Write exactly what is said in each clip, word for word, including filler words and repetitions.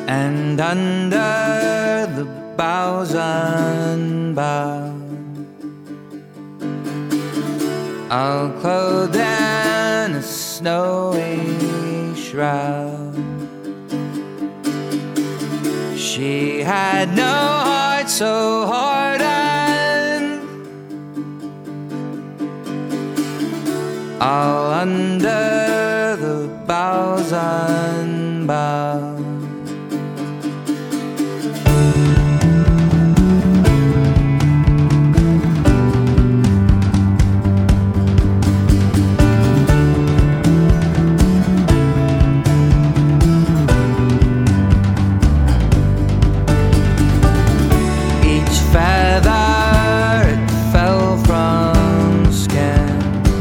and under the boughs unbowed, all clothed in a snowy shroud. She had no heart so hardened, all under the boughs unbowed. Feather, it fell from skin,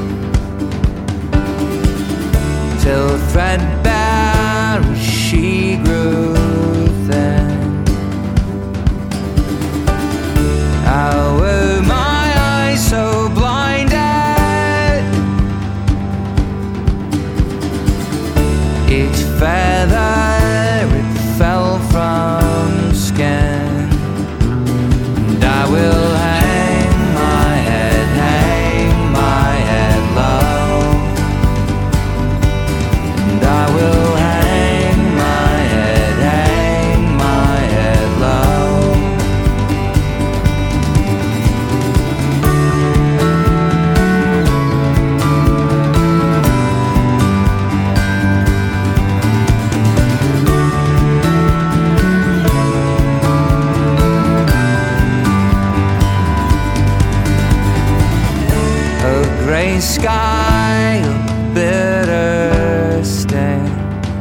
till threadbare she grew thin. How were my eyes so blinded? Each feather, it fell from skin. I will hang my head, hang my head low, and I will hang my head, hang my head low. A grey sky, a bitter stain,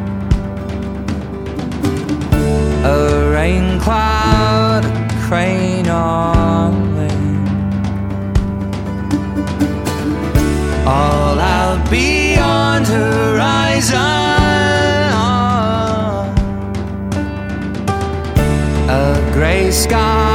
a rain cloud, a crane on wing, all out beyond horizon. A grey sky,